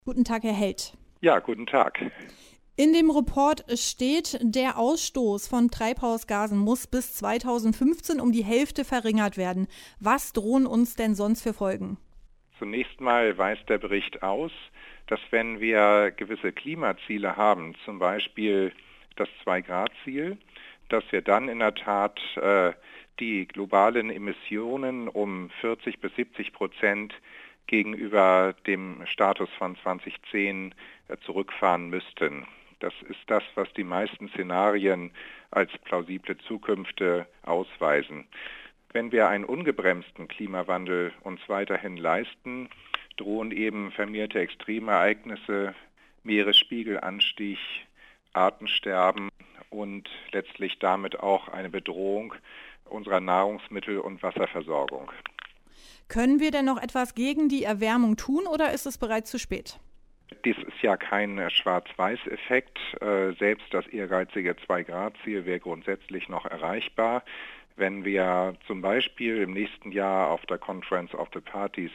Guten Tag, Herr Held. Ja, guten Tag. In dem Report steht, der Ausstoß von Treibhausgasen muss bis 2015 um die Hälfte verringert werden. Was drohen uns denn sonst für Folgen? Zunächst mal weist der Bericht aus, dass wenn wir gewisse Klimaziele haben, zum Beispiel das 2-Grad-Ziel, dass wir dann in der Tat die globalen Emissionen um 40-70% gegenüber dem Status von 2010 zurückfahren müssten. Das ist das, was die meisten Szenarien als plausible Zukünfte ausweisen. Wenn wir einen ungebremsten Klimawandel uns weiterhin leisten, drohen eben vermehrte Extremereignisse, Meeresspiegelanstieg, Artensterben und letztlich damit auch eine Bedrohung unserer Nahrungsmittel- und Wasserversorgung. Können wir denn noch etwas gegen die Erwärmung tun oder ist es bereits zu spät? Dies ist ja kein Schwarz-Weiß-Effekt. Selbst das ehrgeizige 2-Grad-Ziel wäre grundsätzlich noch erreichbar. Wenn wir zum Beispiel im nächsten Jahr auf der Conference of the Parties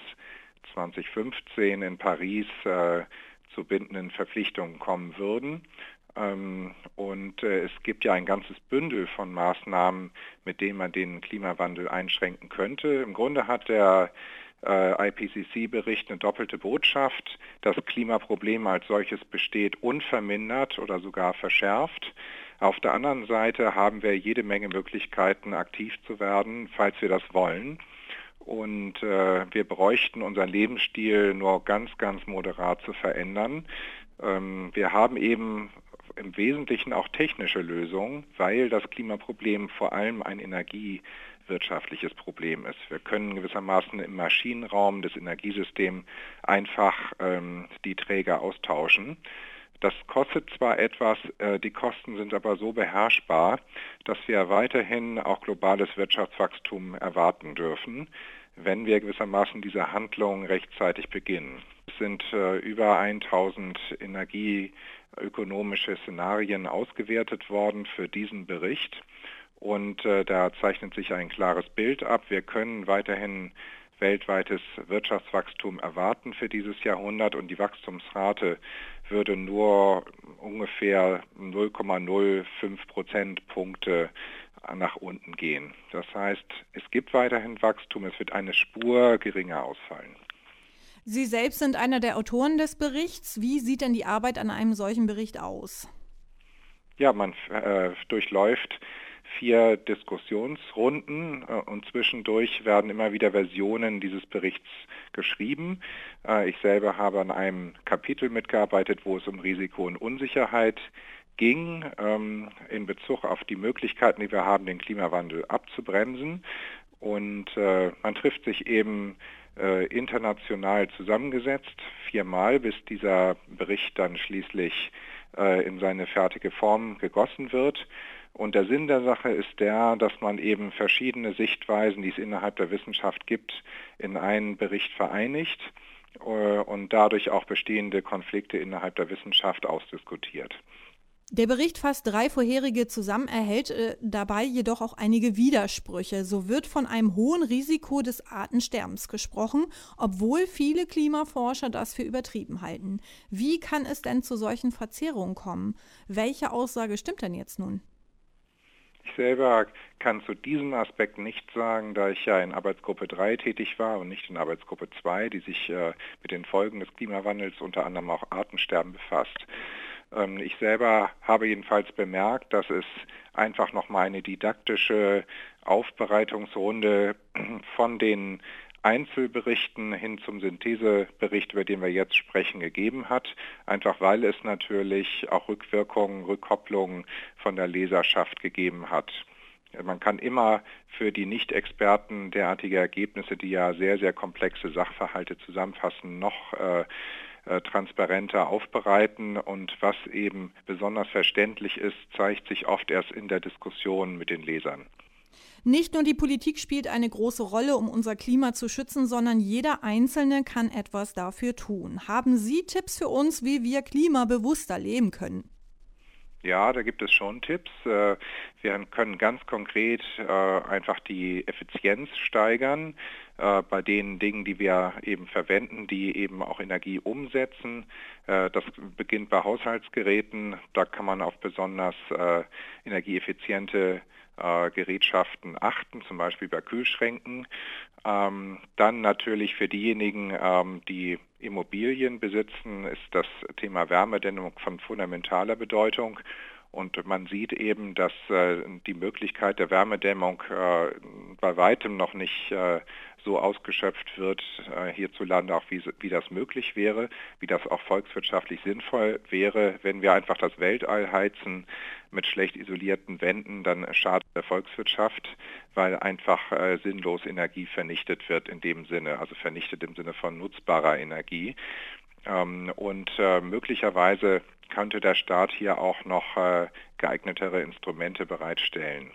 2015 in Paris zu bindenden Verpflichtungen kommen würden. Und es gibt ja ein ganzes Bündel von Maßnahmen, mit denen man den Klimawandel einschränken könnte. Im Grunde hat der IPCC-Bericht eine doppelte Botschaft. Das Klimaproblem als solches besteht unvermindert oder sogar verschärft. Auf der anderen Seite haben wir jede Menge Möglichkeiten, aktiv zu werden, falls wir das wollen. Und wir bräuchten unseren Lebensstil nur ganz, ganz moderat zu verändern. Wir haben eben im Wesentlichen auch technische Lösungen, weil das Klimaproblem vor allem ein energiewirtschaftliches Problem ist. Wir können gewissermaßen im Maschinenraum des Energiesystems einfach die Träger austauschen. Das kostet zwar etwas, die Kosten sind aber so beherrschbar, dass wir weiterhin auch globales Wirtschaftswachstum erwarten dürfen, wenn wir gewissermaßen diese Handlung rechtzeitig beginnen. Es sind über 1000 energieökonomische Szenarien ausgewertet worden für diesen Bericht und da zeichnet sich ein klares Bild ab. Wir können weiterhin weltweites Wirtschaftswachstum erwarten für dieses Jahrhundert und die Wachstumsrate würde nur ungefähr 0,05 Prozentpunkte nach unten gehen. Das heißt, es gibt weiterhin Wachstum, es wird eine Spur geringer ausfallen. Sie selbst sind einer der Autoren des Berichts. Wie sieht denn die Arbeit an einem solchen Bericht aus? Ja, man durchläuft 4 Diskussionsrunden und zwischendurch werden immer wieder Versionen dieses Berichts geschrieben. Ich selber habe an einem Kapitel mitgearbeitet, wo es um Risiko und Unsicherheit ging, in Bezug auf die Möglichkeiten, die wir haben, den Klimawandel abzubremsen. Und man trifft sich eben international zusammengesetzt, 4-mal, bis dieser Bericht dann schließlich in seine fertige Form gegossen wird. Und der Sinn der Sache ist der, dass man eben verschiedene Sichtweisen, die es innerhalb der Wissenschaft gibt, in einen Bericht vereinigt und dadurch auch bestehende Konflikte innerhalb der Wissenschaft ausdiskutiert. Der Bericht fasst 3 vorherige zusammen, erhält dabei jedoch auch einige Widersprüche. So wird von einem hohen Risiko des Artensterbens gesprochen, obwohl viele Klimaforscher das für übertrieben halten. Wie kann es denn zu solchen Verzerrungen kommen? Welche Aussage stimmt denn jetzt nun? Ich selber kann zu diesem Aspekt nichts sagen, da ich ja in Arbeitsgruppe 3 tätig war und nicht in Arbeitsgruppe 2, die sich mit den Folgen des Klimawandels, unter anderem auch Artensterben, befasst. Ich selber habe jedenfalls bemerkt, dass es einfach nochmal eine didaktische Aufbereitungsrunde von den Einzelberichten hin zum Synthesebericht, über den wir jetzt sprechen, gegeben hat, einfach weil es natürlich auch Rückwirkungen, Rückkopplungen von der Leserschaft gegeben hat. Man kann immer für die Nicht-Experten derartige Ergebnisse, die ja sehr, sehr komplexe Sachverhalte zusammenfassen, noch transparenter aufbereiten und was eben besonders verständlich ist, zeigt sich oft erst in der Diskussion mit den Lesern. Nicht nur die Politik spielt eine große Rolle, um unser Klima zu schützen, sondern jeder Einzelne kann etwas dafür tun. Haben Sie Tipps für uns, wie wir klimabewusster leben können? Ja, da gibt es schon Tipps. Wir können ganz konkret einfach die Effizienz steigern. bei den Dingen, die wir eben verwenden, die eben auch Energie umsetzen. Das beginnt bei Haushaltsgeräten. Da kann man auf besonders energieeffiziente Gerätschaften achten, zum Beispiel bei Kühlschränken. Dann natürlich für diejenigen, die Immobilien besitzen, ist das Thema Wärmedämmung von fundamentaler Bedeutung. Und man sieht eben, dass die Möglichkeit der Wärmedämmung bei weitem noch nicht so ausgeschöpft wird hierzulande, auch wie das möglich wäre, wie das auch volkswirtschaftlich sinnvoll wäre. Wenn wir einfach das Weltall heizen mit schlecht isolierten Wänden, dann schadet der Volkswirtschaft, weil einfach sinnlos Energie vernichtet wird in dem Sinne, also vernichtet im Sinne von nutzbarer Energie. Und möglicherweise könnte der Staat hier auch noch geeignetere Instrumente bereitstellen.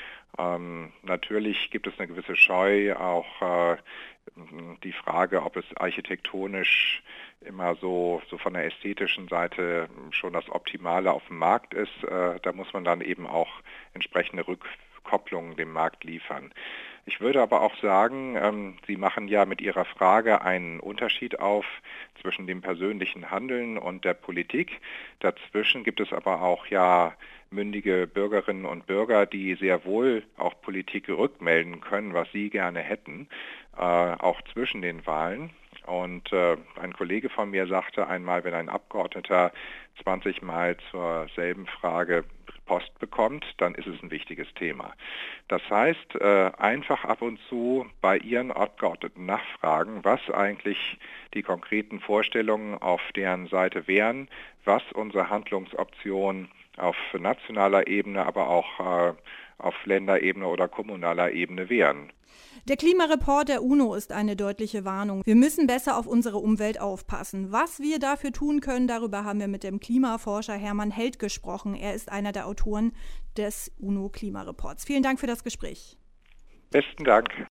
Natürlich gibt es eine gewisse Scheu, auch die Frage, ob es architektonisch immer so von der ästhetischen Seite schon das Optimale auf dem Markt ist. Da muss man dann eben auch entsprechende Rückkopplungen dem Markt liefern. Ich würde aber auch sagen, Sie machen ja mit Ihrer Frage einen Unterschied auf zwischen dem persönlichen Handeln und der Politik. Dazwischen gibt es aber auch ja mündige Bürgerinnen und Bürger, die sehr wohl auch Politik rückmelden können, was sie gerne hätten, auch zwischen den Wahlen. Und ein Kollege von mir sagte einmal, wenn ein Abgeordneter 20 Mal zur selben Frage Post bekommt, dann ist es ein wichtiges Thema. Das heißt, einfach ab und zu bei Ihren Abgeordneten nachfragen, was eigentlich die konkreten Vorstellungen auf deren Seite wären, was unsere Handlungsoptionen auf nationaler Ebene, aber auch auf Länderebene oder kommunaler Ebene wären. Der Klimareport der UNO ist eine deutliche Warnung. Wir müssen besser auf unsere Umwelt aufpassen. Was wir dafür tun können, darüber haben wir mit dem Klimaforscher Hermann Held gesprochen. Er ist einer der Autoren des UNO-Klimareports. Vielen Dank für das Gespräch. Besten Dank.